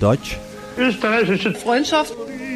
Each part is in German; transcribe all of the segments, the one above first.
Deutsch. Österreichische Freundschaft.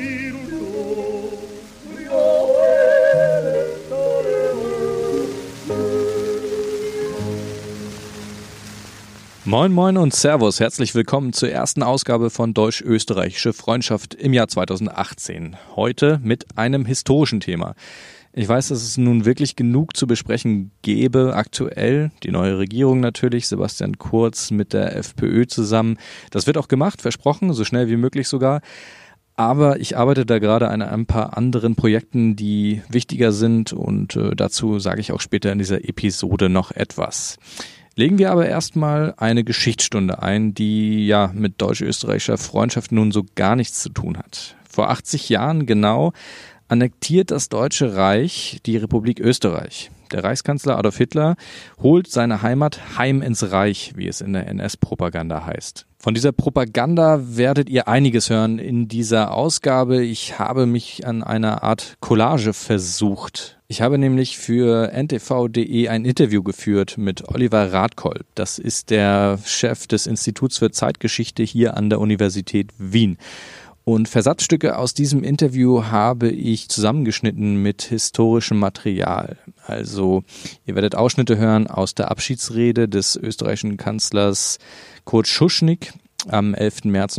Moin Moin und Servus, herzlich willkommen zur ersten Ausgabe von Deutsch-Österreichische Freundschaft im Jahr 2018. Heute mit einem historischen Thema. Ich weiß, dass es nun wirklich genug zu besprechen gäbe aktuell. Die neue Regierung natürlich, Sebastian Kurz mit der FPÖ zusammen. Das wird auch gemacht, versprochen, so schnell wie möglich sogar. Aber ich arbeite da gerade an ein paar anderen Projekten, die wichtiger sind und dazu sage ich auch später in dieser Episode noch etwas. Legen wir aber erstmal eine Geschichtsstunde ein, die ja mit deutsch-österreichischer Freundschaft nun so gar nichts zu tun hat. Vor 80 Jahren genau annektiert das Deutsche Reich die Republik Österreich. Der Reichskanzler Adolf Hitler holt seine Heimat heim ins Reich, wie es in der NS-Propaganda heißt. Von dieser Propaganda werdet ihr einiges hören in dieser Ausgabe. Ich habe mich an einer Art Collage versucht. Ich habe nämlich für ntv.de ein Interview geführt mit Oliver Radkolb. Das ist der Chef des Instituts für Zeitgeschichte hier an der Universität Wien. Und Versatzstücke aus diesem Interview habe ich zusammengeschnitten mit historischem Material. Also ihr werdet Ausschnitte hören aus der Abschiedsrede des österreichischen Kanzlers Kurt Schuschnigg am 11. März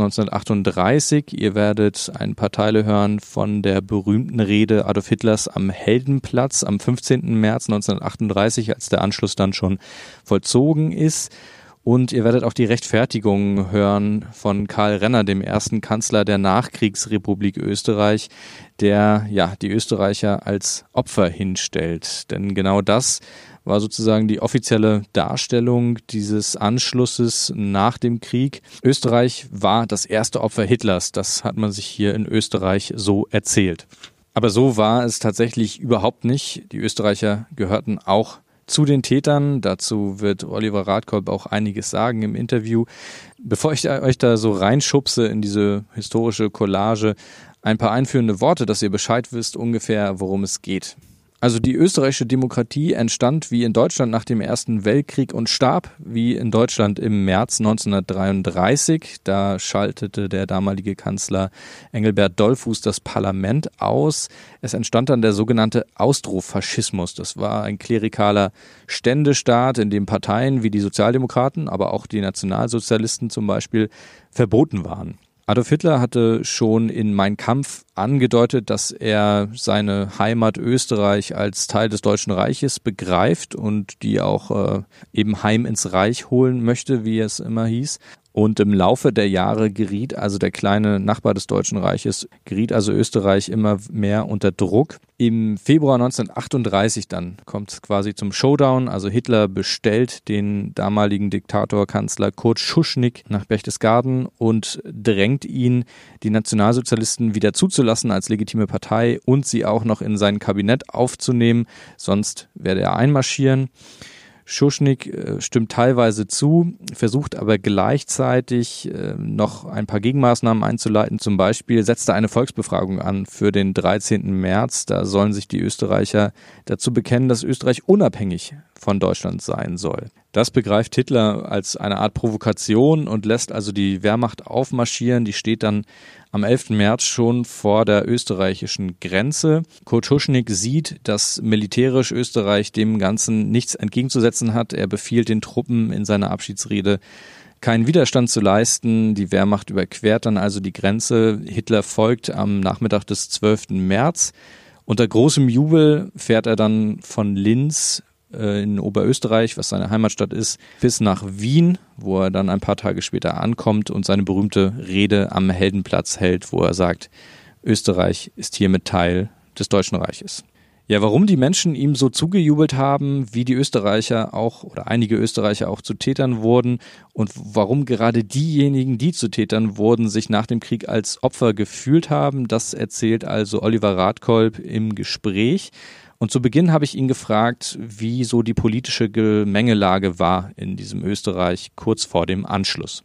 1938. Ihr werdet ein paar Teile hören von der berühmten Rede Adolf Hitlers am Heldenplatz am 15. März 1938, als der Anschluss dann schon vollzogen ist. Und ihr werdet auch die Rechtfertigung hören von Karl Renner, dem ersten Kanzler der Nachkriegsrepublik Österreich, der ja die Österreicher als Opfer hinstellt. Denn genau das war sozusagen die offizielle Darstellung dieses Anschlusses nach dem Krieg. Österreich war das erste Opfer Hitlers. Das hat man sich hier in Österreich so erzählt. Aber so war es tatsächlich überhaupt nicht. Die Österreicher gehörten auch zu den Tätern. Dazu wird Oliver Radkolb auch einiges sagen im Interview. Bevor ich euch da so reinschubse in diese historische Collage, ein paar einführende Worte, dass ihr Bescheid wisst ungefähr, worum es geht. Also die österreichische Demokratie entstand wie in Deutschland nach dem Ersten Weltkrieg und starb wie in Deutschland im März 1933. Da schaltete der damalige Kanzler Engelbert Dollfuß das Parlament aus. Es entstand dann der sogenannte Austrofaschismus. Das war ein klerikaler Ständestaat, in dem Parteien wie die Sozialdemokraten, aber auch die Nationalsozialisten zum Beispiel verboten waren. Adolf Hitler hatte schon in Mein Kampf angedeutet, dass er seine Heimat Österreich als Teil des Deutschen Reiches begreift und die auch eben heim ins Reich holen möchte, wie es immer hieß. Und im Laufe der Jahre geriet also der kleine Nachbar des Deutschen Reiches, geriet also Österreich immer mehr unter Druck. Im Februar 1938 dann kommt es quasi zum Showdown. Also Hitler bestellt den damaligen Diktator-Kanzler Kurt Schuschnigg nach Berchtesgaden und drängt ihn, die Nationalsozialisten wieder zuzulassen als legitime Partei und sie auch noch in sein Kabinett aufzunehmen, sonst werde er einmarschieren. Schuschnigg stimmt teilweise zu, versucht aber gleichzeitig noch ein paar Gegenmaßnahmen einzuleiten. Zum Beispiel setzt er eine Volksbefragung an für den 13. März. Da sollen sich die Österreicher dazu bekennen, dass Österreich unabhängig von Deutschland sein soll. Das begreift Hitler als eine Art Provokation und lässt also die Wehrmacht aufmarschieren. Die steht dann am 11. März schon vor der österreichischen Grenze. Kurt Schuschnigg sieht, dass militärisch Österreich dem Ganzen nichts entgegenzusetzen hat. Er befiehlt den Truppen in seiner Abschiedsrede, keinen Widerstand zu leisten. Die Wehrmacht überquert dann also die Grenze. Hitler folgt am Nachmittag des 12. März. Unter großem Jubel fährt er dann von Linz in Oberösterreich, was seine Heimatstadt ist, bis nach Wien, wo er dann ein paar Tage später ankommt und seine berühmte Rede am Heldenplatz hält, wo er sagt, Österreich ist hiermit Teil des Deutschen Reiches. Ja, warum die Menschen ihm so zugejubelt haben, wie die Österreicher auch oder einige Österreicher auch zu Tätern wurden und warum gerade diejenigen, die zu Tätern wurden, sich nach dem Krieg als Opfer gefühlt haben, das erzählt also Oliver Radkolb im Gespräch. Und zu Beginn habe ich ihn gefragt, wie so die politische Gemengelage war in diesem Österreich kurz vor dem Anschluss.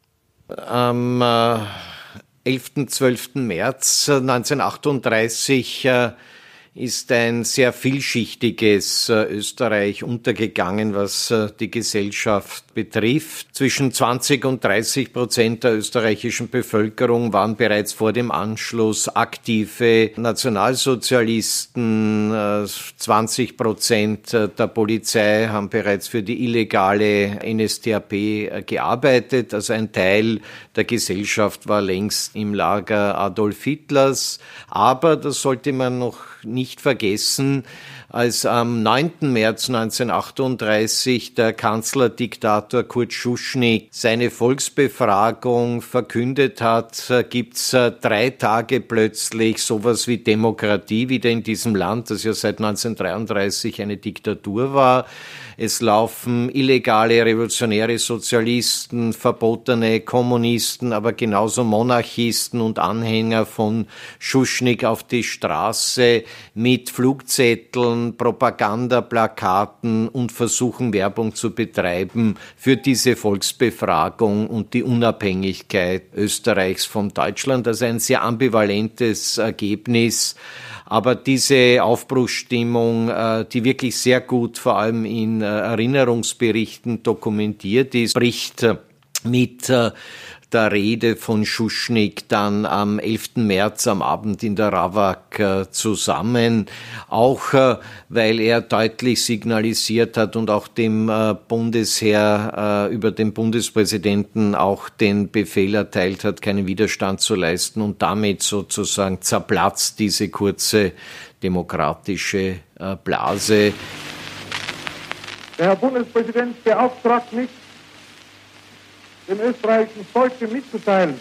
Am 11. 12. März 1938 ist ein sehr vielschichtiges Österreich untergegangen, was die Gesellschaft betrifft. Zwischen 20 und 30% der österreichischen Bevölkerung waren bereits vor dem Anschluss aktive Nationalsozialisten. 20% der Polizei haben bereits für die illegale NSDAP gearbeitet. Also ein Teil der Gesellschaft war längst im Lager Adolf Hitlers. Aber das sollte man noch nicht vergessen, als am 9. März 1938 der Kanzlerdiktator Kurt Schuschnigg seine Volksbefragung verkündet hat, gibt's 3 Tage plötzlich sowas wie Demokratie wieder in diesem Land, das ja seit 1933 eine Diktatur war. Es laufen illegale revolutionäre Sozialisten, verbotene Kommunisten, aber genauso Monarchisten und Anhänger von Schuschnigg auf die Straße mit Flugzetteln, Propagandaplakaten und versuchen Werbung zu betreiben für diese Volksbefragung und die Unabhängigkeit Österreichs von Deutschland. Also ein sehr ambivalentes Ergebnis. Aber diese Aufbruchsstimmung, die wirklich sehr gut vor allem in Erinnerungsberichten dokumentiert ist, bricht mit der Rede von Schuschnigg dann am 11. März am Abend in der Ravak zusammen, auch weil er deutlich signalisiert hat und auch dem Bundesheer über den Bundespräsidenten auch den Befehl erteilt hat, keinen Widerstand zu leisten, und damit sozusagen zerplatzt diese kurze demokratische Blase. Der Herr Bundespräsident beauftragt mich, dem österreichischen Volke mitzuteilen,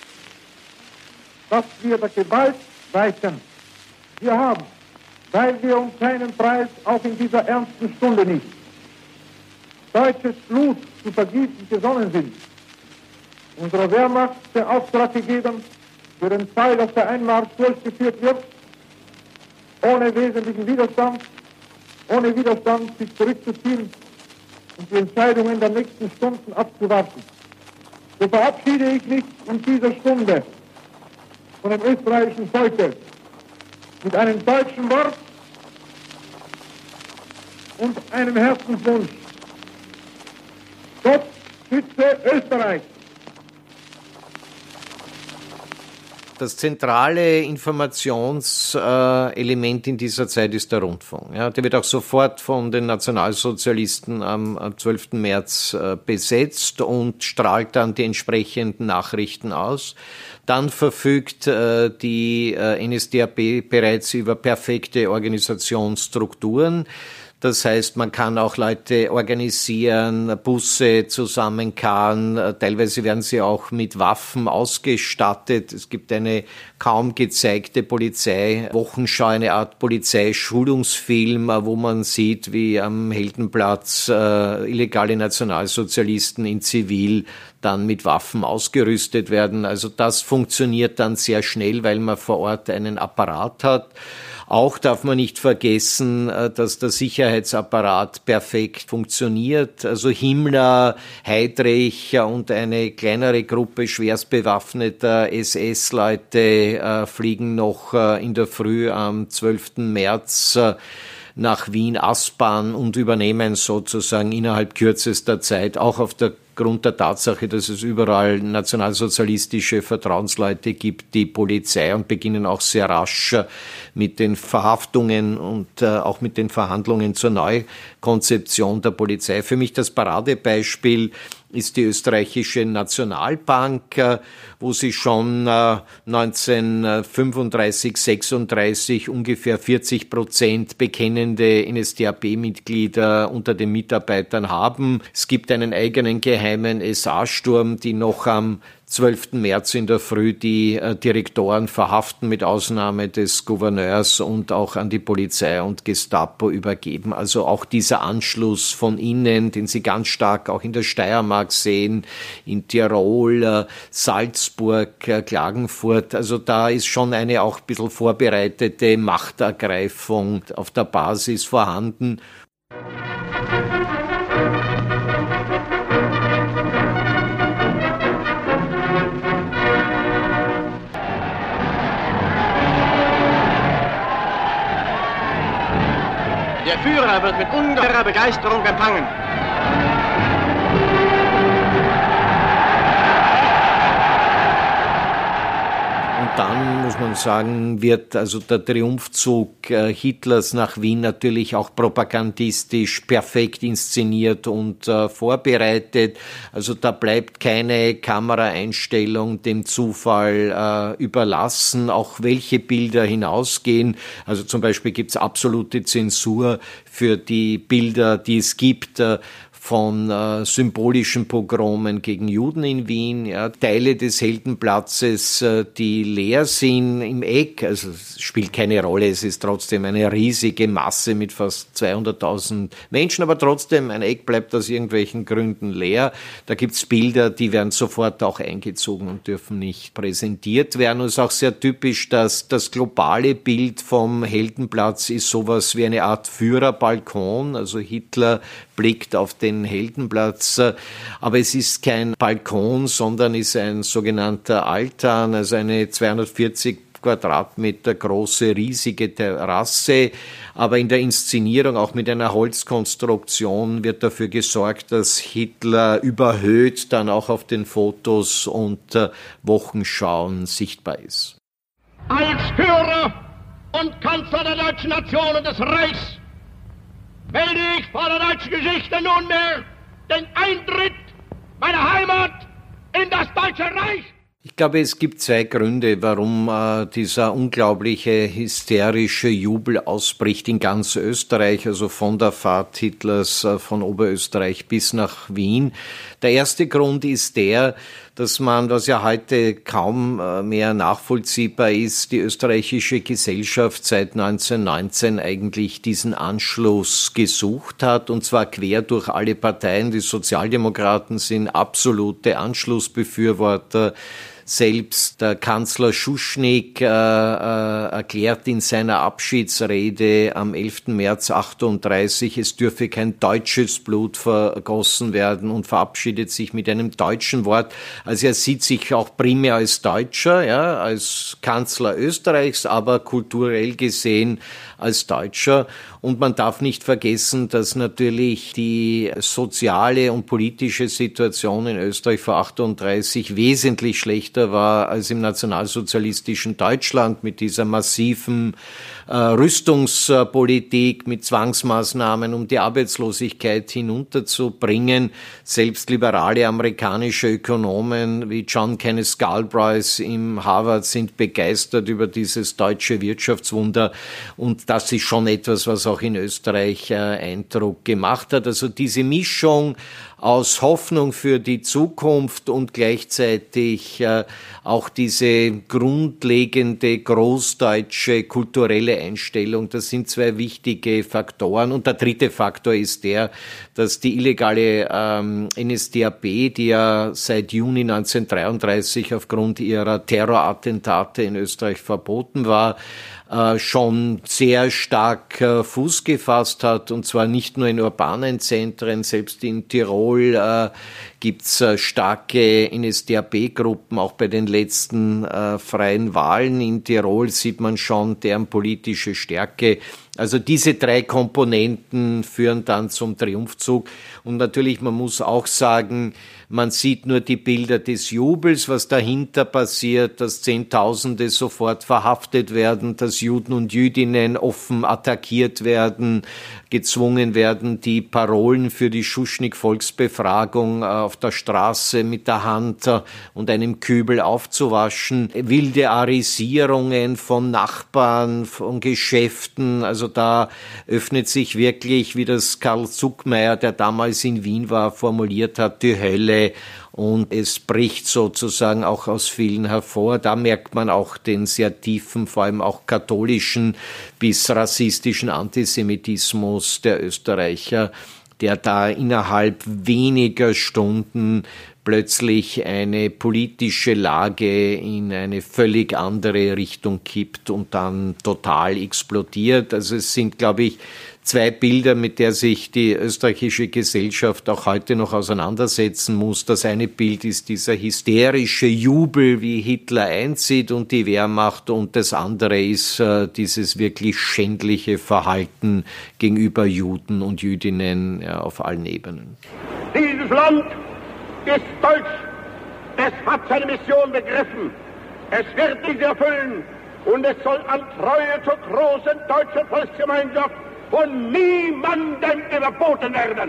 dass wir der Gewalt weichen. Wir haben, weil wir um keinen Preis auch in dieser ernsten Stunde nicht deutsches Blut zu vergießen gesonnen sind, unserer Wehrmacht den Auftrag gegeben, für den Fall, dass der Einmarsch durchgeführt wird, ohne wesentlichen Widerstand, sich zurückzuziehen und die Entscheidungen der nächsten Stunden abzuwarten. So verabschiede ich mich in dieser Stunde von dem österreichischen Volke mit einem deutschen Wort und einem Herzenswunsch. Gott schütze Österreich! Das zentrale Informationselement in dieser Zeit ist der Rundfunk. Ja, der wird auch sofort von den Nationalsozialisten am 12. März besetzt und strahlt dann die entsprechenden Nachrichten aus. Dann verfügt die NSDAP bereits über perfekte Organisationsstrukturen. Das heißt, man kann auch Leute organisieren, Busse zusammenkarren, teilweise werden sie auch mit Waffen ausgestattet. Es gibt eine kaum gezeigte Polizeiwochenschau, eine Art Polizeischulungsfilm, wo man sieht, wie am Heldenplatz illegale Nationalsozialisten in Zivil dann mit Waffen ausgerüstet werden. Also das funktioniert dann sehr schnell, weil man vor Ort einen Apparat hat. Auch darf man nicht vergessen, dass der Sicherheitsapparat perfekt funktioniert. Also Himmler, Heydrich und eine kleinere Gruppe schwerst bewaffneter SS-Leute fliegen noch in der Früh am 12. März nach Wien-Aspern und übernehmen sozusagen innerhalb kürzester Zeit, auch aufgrund der Tatsache, dass es überall nationalsozialistische Vertrauensleute gibt, die Polizei, und beginnen auch sehr rasch mit den Verhaftungen und auch mit den Verhandlungen zur Neukonzeption der Polizei. Für mich das Paradebeispiel ist die österreichische Nationalbank, wo sie schon 1935, 36 ungefähr 40% bekennende NSDAP-Mitglieder unter den Mitarbeitern haben. Es gibt einen eigenen geheimen SA-Sturm, die noch am 12. März in der Früh die Direktoren verhaften, mit Ausnahme des Gouverneurs, und auch an die Polizei und Gestapo übergeben. Also auch dieser Anschluss von innen, den Sie ganz stark auch in der Steiermark sehen, in Tirol, Salzburg, Klagenfurt. Also da ist schon eine auch ein bisschen vorbereitete Machtergreifung auf der Basis vorhanden. Führer wird mit ungeheurer Begeisterung empfangen. Und dann, muss man sagen, wird also der Triumphzug Hitlers nach Wien natürlich auch propagandistisch perfekt inszeniert und vorbereitet. Also da bleibt keine Kameraeinstellung dem Zufall überlassen, auch welche Bilder hinausgehen. Also zum Beispiel gibt es absolute Zensur für die Bilder, die es gibt, von symbolischen Pogromen gegen Juden in Wien, ja, Teile des Heldenplatzes, die leer sind im Eck, also es spielt keine Rolle, es ist trotzdem eine riesige Masse mit fast 200.000 Menschen, aber trotzdem, ein Eck bleibt aus irgendwelchen Gründen leer. Da gibt's Bilder, die werden sofort auch eingezogen und dürfen nicht präsentiert werden. Und es ist auch sehr typisch, dass das globale Bild vom Heldenplatz ist sowas wie eine Art Führerbalkon, also Hitler blickt auf den Heldenplatz, aber es ist kein Balkon, sondern ist ein sogenannter Altan, also eine 240 Quadratmeter große, riesige Terrasse, aber in der Inszenierung, auch mit einer Holzkonstruktion, wird dafür gesorgt, dass Hitler überhöht dann auch auf den Fotos und Wochenschauen sichtbar ist. Als Führer und Kanzler der deutschen Nation und des Reichs melde ich vor der deutschen Geschichte nunmehr den Eintritt meiner Heimat in das Deutsche Reich. Ich glaube, es gibt zwei Gründe, warum dieser unglaubliche hysterische Jubel ausbricht in ganz Österreich, also von der Fahrt Hitlers von Oberösterreich bis nach Wien. Der erste Grund ist der, dass man, was ja heute kaum mehr nachvollziehbar ist, die österreichische Gesellschaft seit 1919 eigentlich diesen Anschluss gesucht hat, und zwar quer durch alle Parteien. Die Sozialdemokraten sind absolute Anschlussbefürworter. Selbst der Kanzler Schuschnigg erklärt in seiner Abschiedsrede am 11. März 1938, es dürfe kein deutsches Blut vergossen werden, und verabschiedet sich mit einem deutschen Wort. Also er sieht sich auch primär als Deutscher, ja, als Kanzler Österreichs, aber kulturell gesehen als Deutscher. Und man darf nicht vergessen, dass natürlich die soziale und politische Situation in Österreich vor 1938 wesentlich schlechter war als im nationalsozialistischen Deutschland, mit dieser massiven Rüstungspolitik, mit Zwangsmaßnahmen, um die Arbeitslosigkeit hinunterzubringen. Selbst liberale amerikanische Ökonomen wie John Kenneth Galbraith im Harvard sind begeistert über dieses deutsche Wirtschaftswunder, und das ist schon etwas, was auch in Österreich Eindruck gemacht hat. Also diese Mischung aus Hoffnung für die Zukunft und gleichzeitig auch diese grundlegende großdeutsche kulturelle Einstellung, das sind zwei wichtige Faktoren. Und der dritte Faktor ist der, dass die illegale NSDAP, die ja seit Juni 1933 aufgrund ihrer Terrorattentate in Österreich verboten war, schon sehr stark Fuß gefasst hat, und zwar nicht nur in urbanen Zentren, selbst in Tirol gibt's starke NSDAP-Gruppen, auch bei den letzten freien Wahlen in Tirol sieht man schon deren politische Stärke. Also diese drei Komponenten führen dann zum Triumphzug. Und natürlich, man muss auch sagen, man sieht nur die Bilder des Jubels, was dahinter passiert, dass Zehntausende sofort verhaftet werden, dass Juden und Jüdinnen offen attackiert werden, gezwungen werden, die Parolen für die Schuschnigg-Volksbefragung auf der Straße mit der Hand und einem Kübel aufzuwaschen. Wilde Arisierungen von Nachbarn, von Geschäften. Also da öffnet sich wirklich, wie das Karl Zuckmeier, der damals in Wien war, formuliert hat, die Hölle. Und es bricht sozusagen auch aus vielen hervor. Da merkt man auch den sehr tiefen, vor allem auch katholischen bis rassistischen Antisemitismus der Österreicher, der da innerhalb weniger Stunden plötzlich eine politische Lage in eine völlig andere Richtung kippt und dann total explodiert. Also es sind, glaube ich, zwei Bilder, mit der sich die österreichische Gesellschaft auch heute noch auseinandersetzen muss. Das eine Bild ist dieser hysterische Jubel, wie Hitler einzieht und die Wehrmacht, und das andere ist dieses wirklich schändliche Verhalten gegenüber Juden und Jüdinnen auf allen Ebenen. Dieses Land ist deutsch. Es hat seine Mission begriffen. Es wird diese erfüllen. Und es soll an Treue zur großen deutschen Volksgemeinschaft von niemandem überboten werden.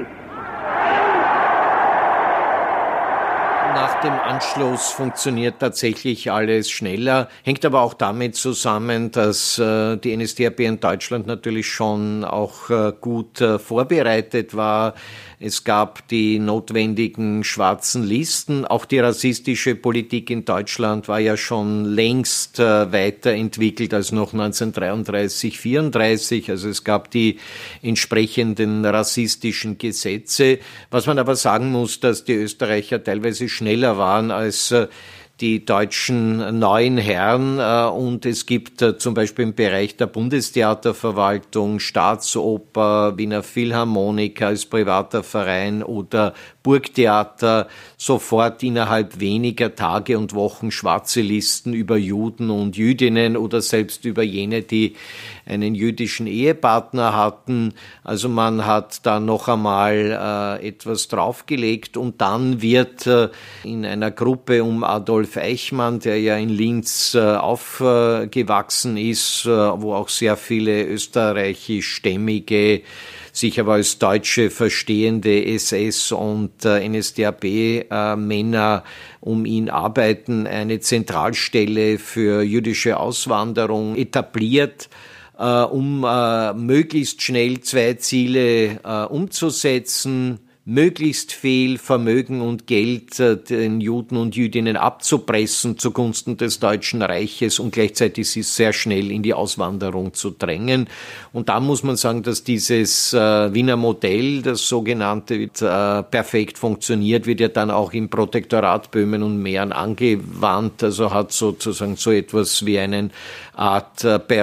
Nach dem Anschluss funktioniert tatsächlich alles schneller, hängt aber auch damit zusammen, dass die NSDAP in Deutschland natürlich schon auch gut vorbereitet war. Es gab die notwendigen schwarzen Listen. Auch die rassistische Politik in Deutschland war ja schon längst weiterentwickelt als noch 1933, 1934. Also es gab die entsprechenden rassistischen Gesetze. Was man aber sagen muss, dass die Österreicher teilweise schneller waren als die deutschen neuen Herren, und es gibt zum Beispiel im Bereich der Bundestheaterverwaltung, Staatsoper, Wiener Philharmoniker als privater Verein oder Burgtheater sofort innerhalb weniger Tage und Wochen schwarze Listen über Juden und Jüdinnen oder selbst über jene, die einen jüdischen Ehepartner hatten. Also man hat da noch einmal etwas draufgelegt, und dann wird in einer Gruppe um Adolf Eichmann, der ja in Linz aufgewachsen ist, wo auch sehr viele österreichischstämmige, sich aber als Deutsche verstehende SS- und NSDAP-Männer um ihn arbeiten, eine Zentralstelle für jüdische Auswanderung etabliert, um möglichst schnell zwei Ziele umzusetzen: möglichst viel Vermögen und Geld den Juden und Jüdinnen abzupressen zugunsten des Deutschen Reiches und gleichzeitig sie sehr schnell in die Auswanderung zu drängen. Und da muss man sagen, dass dieses Wiener Modell, das sogenannte, perfekt funktioniert, wird ja dann auch im Protektorat Böhmen und Mähren angewandt, also hat sozusagen so etwas wie einen Art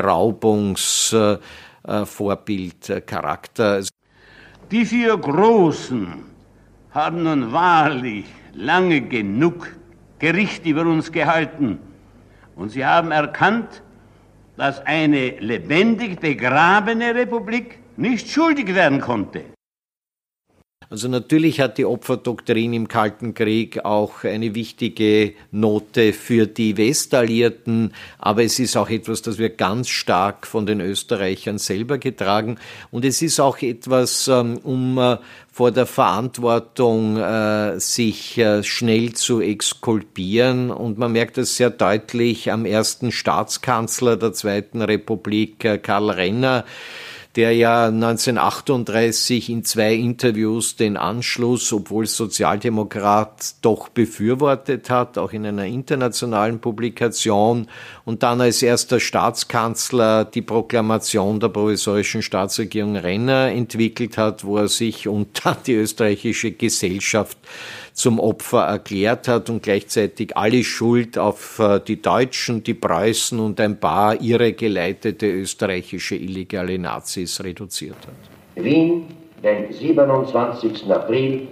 Beraubungsvorbildcharakter. Die vier Großen haben nun wahrlich lange genug Gericht über uns gehalten, und sie haben erkannt, dass eine lebendig begrabene Republik nicht schuldig werden konnte. Also natürlich hat die Opferdoktrin im Kalten Krieg auch eine wichtige Note für die Westalliierten, aber es ist auch etwas, das wird ganz stark von den Österreichern selber getragen, und es ist auch etwas, um vor der Verantwortung sich schnell zu exkulpieren, und man merkt das sehr deutlich am ersten Staatskanzler der Zweiten Republik, Karl Renner, der ja 1938 in 2 Interviews den Anschluss, obwohl Sozialdemokrat, doch befürwortet hat, auch in einer internationalen Publikation, und dann als erster Staatskanzler die Proklamation der provisorischen Staatsregierung Renner entwickelt hat, wo er sich und dann die österreichische Gesellschaft zum Opfer erklärt hat und gleichzeitig alle Schuld auf die Deutschen, die Preußen und ein paar irregeleitete österreichische illegale Nazis reduziert hat. Wien, den 27. April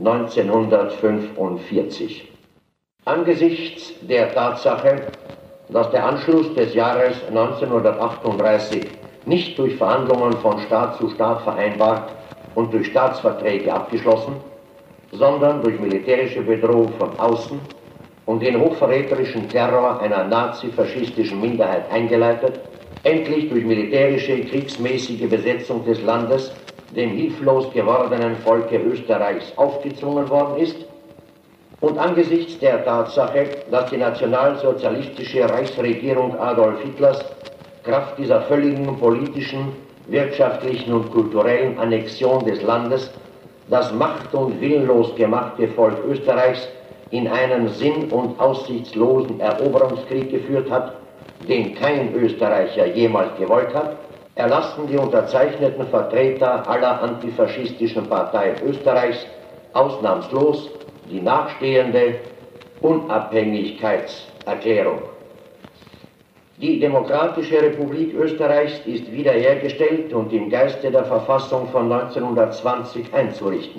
1945. Angesichts der Tatsache, dass der Anschluss des Jahres 1938 nicht durch Verhandlungen von Staat zu Staat vereinbart und durch Staatsverträge abgeschlossen, sondern durch militärische Bedrohung von außen und den hochverräterischen Terror einer nazi-faschistischen Minderheit eingeleitet, endlich durch militärische, kriegsmäßige Besetzung des Landes dem hilflos gewordenen Volke Österreichs aufgezwungen worden ist, und angesichts der Tatsache, dass die nationalsozialistische Reichsregierung Adolf Hitlers Kraft dieser völligen politischen, wirtschaftlichen und kulturellen Annexion des Landes das macht- und willenlos gemachte Volk Österreichs in einen sinn- und aussichtslosen Eroberungskrieg geführt hat, den kein Österreicher jemals gewollt hat, erlassen die unterzeichneten Vertreter aller antifaschistischen Parteien Österreichs ausnahmslos die nachstehende Unabhängigkeitserklärung. Die Demokratische Republik Österreichs ist wiederhergestellt und im Geiste der Verfassung von 1920 einzurichten.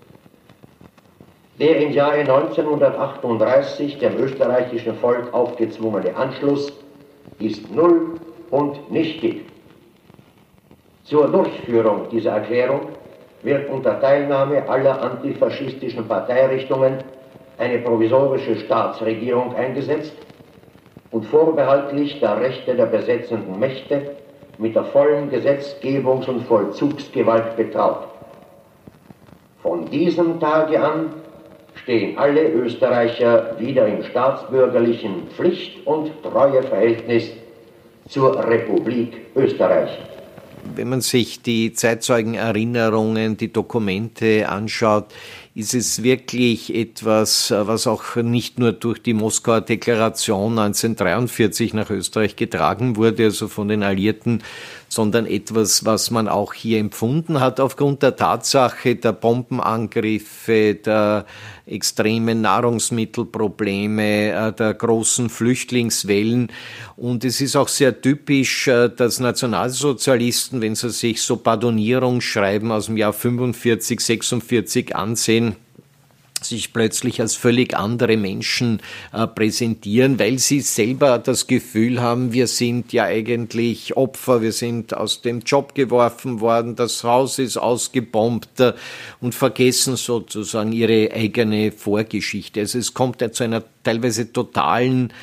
Der im Jahre 1938 dem österreichischen Volk aufgezwungene Anschluss ist null und nichtig. Zur Durchführung dieser Erklärung wird unter Teilnahme aller antifaschistischen Parteirichtungen eine provisorische Staatsregierung eingesetzt und vorbehaltlich der Rechte der besetzenden Mächte mit der vollen Gesetzgebungs- und Vollzugsgewalt betraut. Von diesem Tage an stehen alle Österreicher wieder im staatsbürgerlichen Pflicht- und Treueverhältnis zur Republik Österreich. Wenn man sich die Zeitzeugenerinnerungen, die Dokumente anschaut, ist es wirklich etwas, was auch nicht nur durch die Moskauer Deklaration 1943 nach Österreich getragen wurde, also von den Alliierten, sondern etwas, was man auch hier empfunden hat aufgrund der Tatsache der Bombenangriffe, der extremen Nahrungsmittelprobleme, der großen Flüchtlingswellen. Und es ist auch sehr typisch, dass Nationalsozialisten, wenn sie sich so Pardonierungsschreiben aus dem Jahr 45, 46 ansehen, sich plötzlich als völlig andere Menschen präsentieren, weil sie selber das Gefühl haben, wir sind ja eigentlich Opfer, wir sind aus dem Job geworfen worden, das Haus ist ausgebombt und vergessen sozusagen ihre eigene Vorgeschichte. Also es kommt zu einer teilweise totalen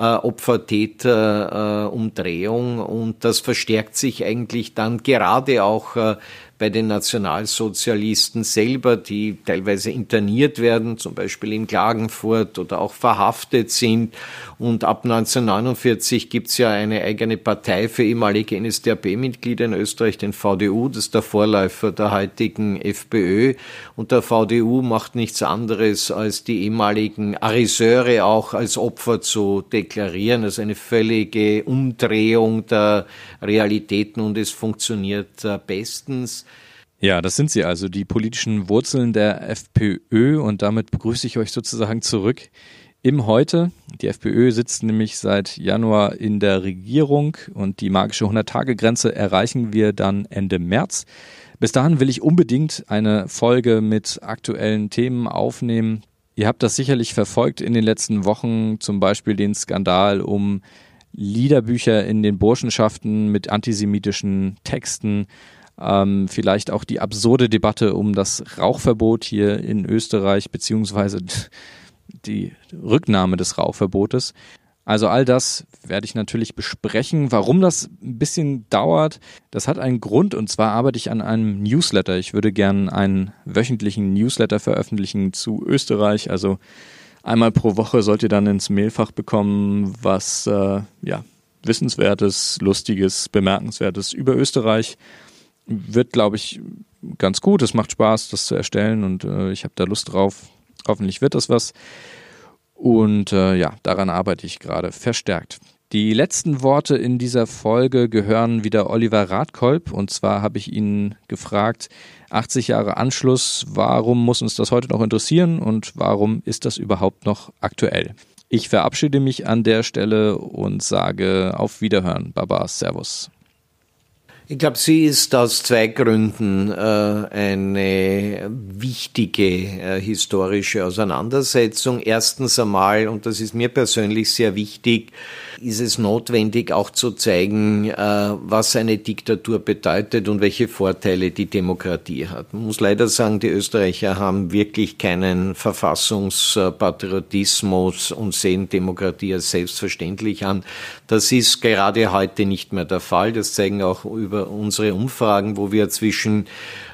Opfer-Täter-Umdrehung und das verstärkt sich eigentlich dann gerade auch bei den Nationalsozialisten selber, die teilweise interniert werden, zum Beispiel in Klagenfurt oder auch verhaftet sind. Und ab 1949 gibt es ja eine eigene Partei für ehemalige NSDAP-Mitglieder in Österreich, den VDU, das ist der Vorläufer der heutigen FPÖ. Und der VDU macht nichts anderes, als die ehemaligen Ariseure auch als Opfer zu deklarieren. Also eine völlige Umdrehung der Realitäten und es funktioniert bestens. Ja, das sind sie also, die politischen Wurzeln der FPÖ und damit begrüße ich euch sozusagen zurück im Heute. Die FPÖ sitzt nämlich seit Januar in der Regierung und die magische 100-Tage-Grenze erreichen wir dann Ende März. Bis dahin will ich unbedingt eine Folge mit aktuellen Themen aufnehmen. Ihr habt das sicherlich verfolgt in den letzten Wochen, zum Beispiel den Skandal um Liederbücher in den Burschenschaften mit antisemitischen Texten, vielleicht auch die absurde Debatte um das Rauchverbot hier in Österreich, beziehungsweise die Rücknahme des Rauchverbotes. Also all das werde ich natürlich besprechen. Warum das ein bisschen dauert, das hat einen Grund, und zwar arbeite ich an einem Newsletter. Ich würde gerne einen wöchentlichen Newsletter veröffentlichen zu Österreich. Also einmal pro Woche sollt ihr dann ins Mailfach bekommen, was Wissenswertes, Lustiges, Bemerkenswertes über Österreich. Wird, glaube ich, ganz gut. Es macht Spaß, das zu erstellen und ich habe da Lust drauf. Hoffentlich wird das was. Und daran arbeite ich gerade verstärkt. Die letzten Worte in dieser Folge gehören wieder Oliver Radkolb. Und zwar habe ich ihn gefragt, 80 Jahre Anschluss, warum muss uns das heute noch interessieren und warum ist das überhaupt noch aktuell? Ich verabschiede mich an der Stelle und sage auf Wiederhören. Baba, Servus. Ich glaube, sie ist aus zwei Gründen eine wichtige historische Auseinandersetzung. Erstens einmal, und das ist mir persönlich sehr wichtig, ist es notwendig auch zu zeigen, was eine Diktatur bedeutet und welche Vorteile die Demokratie hat. Man muss leider sagen, die Österreicher haben wirklich keinen Verfassungspatriotismus und sehen Demokratie als selbstverständlich an. Das ist gerade heute nicht mehr der Fall. Das zeigen auch über unsere Umfragen, wo wir zwischen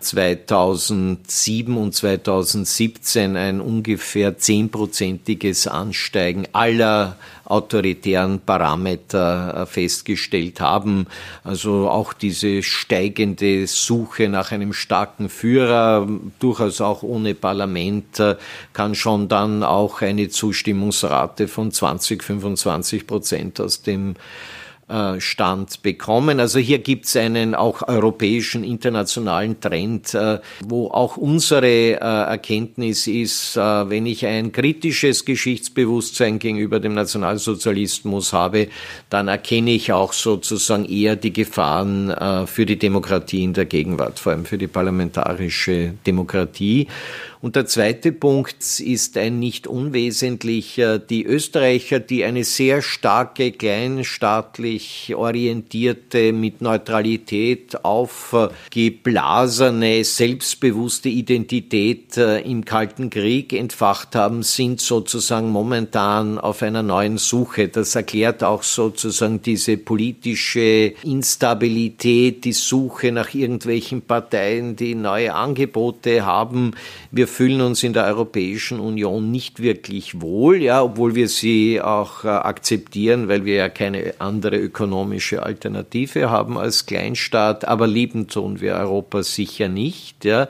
2007 und 2017 ein ungefähr 10%iges Ansteigen aller autoritären Parameter festgestellt haben. Also auch diese steigende Suche nach einem starken Führer, durchaus auch ohne Parlament, kann schon dann auch eine Zustimmungsrate von 20-25% aus dem Stand bekommen. Also hier gibt es einen auch europäischen, internationalen Trend, wo auch unsere Erkenntnis ist, wenn ich ein kritisches Geschichtsbewusstsein gegenüber dem Nationalsozialismus habe, dann erkenne ich auch sozusagen eher die Gefahren für die Demokratie in der Gegenwart, vor allem für die parlamentarische Demokratie. Und der zweite Punkt ist ein nicht unwesentlicher. Die Österreicher, die eine sehr starke, kleinstaatlich orientierte, mit Neutralität aufgeblasene, selbstbewusste Identität im Kalten Krieg entfacht haben, sind sozusagen momentan auf einer neuen Suche. Das erklärt auch sozusagen diese politische Instabilität, die Suche nach irgendwelchen Parteien, die neue Angebote haben. Wir fühlen uns in der Europäischen Union nicht wirklich wohl, ja, obwohl wir sie auch akzeptieren, weil wir ja keine andere ökonomische Alternative haben als Kleinstaat, aber lieben tun wir Europa sicher nicht, ja.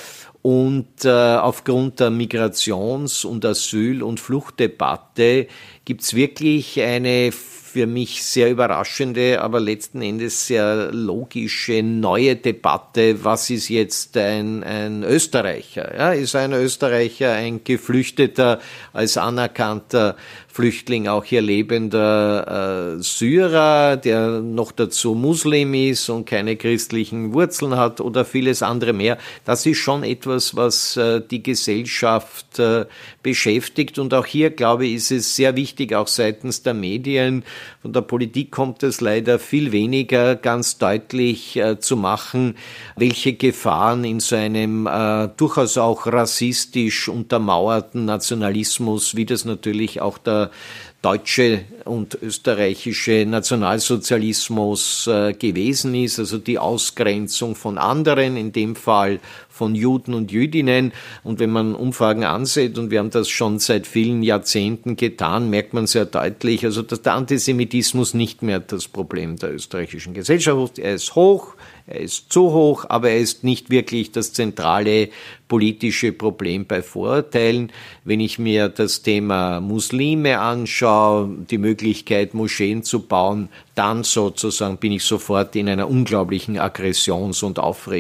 Und aufgrund der Migrations- und Asyl- und Fluchtdebatte gibt's wirklich eine für mich sehr überraschende, aber letzten Endes sehr logische neue Debatte. Was ist jetzt ein Österreicher? Ja, ist ein Österreicher ein Geflüchteter, als anerkannter Flüchtling auch hier lebender Syrer, der noch dazu Muslim ist und keine christlichen Wurzeln hat oder vieles andere mehr? Das ist schon etwas, was die Gesellschaft beschäftigt. Und auch hier, glaube ich, ist es sehr wichtig, auch seitens der Medien. Von der Politik kommt es leider viel weniger, ganz deutlich zu machen, welche Gefahren in so einem durchaus auch rassistisch untermauerten Nationalismus, wie das natürlich auch der deutsche und österreichische Nationalsozialismus gewesen ist, also die Ausgrenzung von anderen, in dem Fall von Juden und Jüdinnen. Und wenn man Umfragen ansieht, und wir haben das schon seit vielen Jahrzehnten getan, merkt man sehr deutlich, also dass der Antisemitismus nicht mehr das Problem der österreichischen Gesellschaft ist. Er ist hoch, er ist zu hoch, aber er ist nicht wirklich das zentrale politische Problem bei Vorurteilen. Wenn ich mir das Thema Muslime anschaue, die Möglichkeit, Moscheen zu bauen, dann sozusagen bin ich sofort in einer unglaublichen Aggressions- und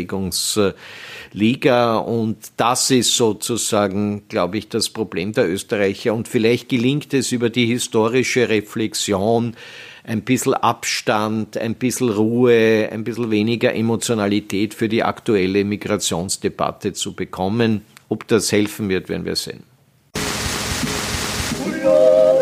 Aufregungsliga. Und das ist sozusagen, glaube ich, das Problem der Österreicher. Und vielleicht gelingt es über die historische Reflexion, ein bisschen Abstand, ein bisschen Ruhe, ein bisschen weniger Emotionalität für die aktuelle Migrationsdebatte zu bekommen. Ob das helfen wird, werden wir sehen.